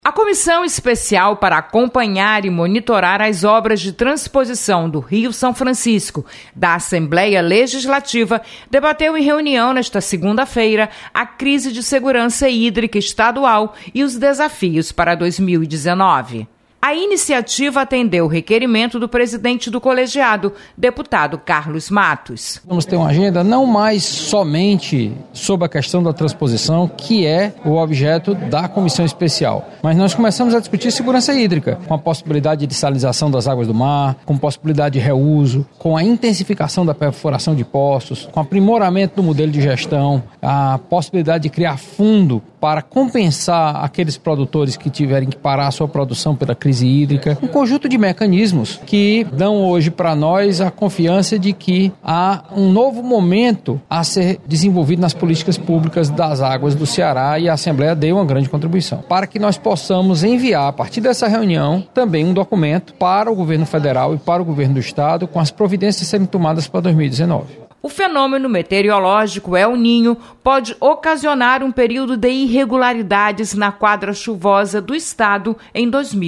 A Comissão Especial para acompanhar e monitorar as obras de transposição do Rio São Francisco da Assembleia Legislativa debateu em reunião nesta segunda-feira a crise de segurança hídrica estadual e os desafios para 2019. A iniciativa atendeu o requerimento do presidente do colegiado, deputado Carlos Matos. Vamos ter uma agenda não mais somente sobre a questão da transposição, que é o objeto da comissão especial, mas nós começamos a discutir segurança hídrica, com a possibilidade de salinização das águas do mar, com possibilidade de reuso, com a intensificação da perfuração de poços, com aprimoramento do modelo de gestão, a possibilidade de criar fundo para compensar aqueles produtores que tiverem que parar a sua produção pela crise hídrica, um conjunto de mecanismos que dão hoje para nós a confiança de que há um novo momento a ser desenvolvido nas políticas públicas das águas do Ceará, e a Assembleia deu uma grande contribuição, para que nós possamos enviar, a partir dessa reunião, também um documento para o governo federal e para o governo do estado com as providências a serem tomadas para 2019. O fenômeno meteorológico El Niño pode ocasionar um período de irregularidades na quadra chuvosa do estado em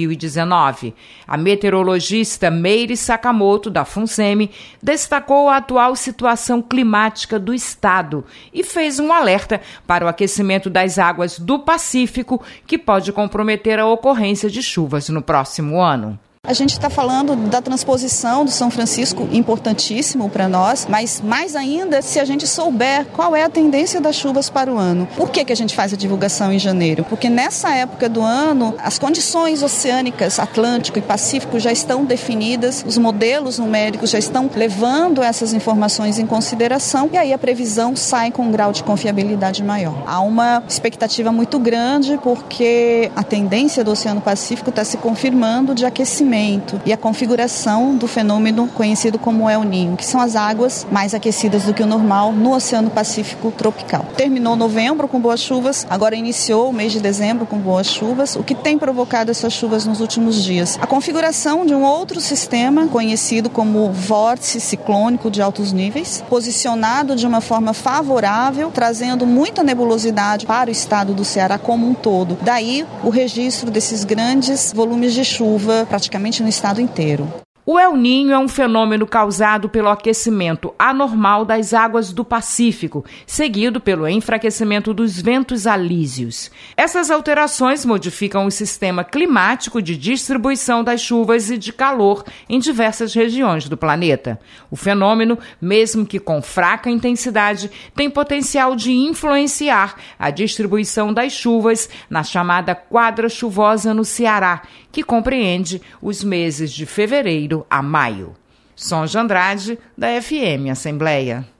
2019. A meteorologista Meire Sakamoto, da FUNSEMI, destacou a atual situação climática do estado e fez um alerta para o aquecimento das águas do Pacífico, que pode comprometer a ocorrência de chuvas no próximo ano. A gente está falando da transposição do São Francisco, importantíssimo para nós, mas mais ainda se a gente souber qual é a tendência das chuvas para o ano. Por que a gente faz a divulgação em janeiro? Porque nessa época do ano, as condições oceânicas, Atlântico e Pacífico, já estão definidas, os modelos numéricos já estão levando essas informações em consideração, e aí a previsão sai com um grau de confiabilidade maior. Há uma expectativa muito grande porque a tendência do Oceano Pacífico está se confirmando de aquecimento e a configuração do fenômeno conhecido como El Niño, que são as águas mais aquecidas do que o normal no Oceano Pacífico tropical. Terminou novembro com boas chuvas, agora iniciou o mês de dezembro com boas chuvas. O que tem provocado essas chuvas nos últimos dias? A configuração de um outro sistema conhecido como vórtice ciclônico de altos níveis, posicionado de uma forma favorável, trazendo muita nebulosidade para o estado do Ceará como um todo. Daí o registro desses grandes volumes de chuva praticamente no estado inteiro. O El Niño é um fenômeno causado pelo aquecimento anormal das águas do Pacífico, seguido pelo enfraquecimento dos ventos alísios. Essas alterações modificam o sistema climático de distribuição das chuvas e de calor em diversas regiões do planeta. O fenômeno, mesmo que com fraca intensidade, tem potencial de influenciar a distribuição das chuvas na chamada quadra chuvosa no Ceará, que compreende os meses de fevereiro a maio. Sonja Andrade, da FM Assembleia.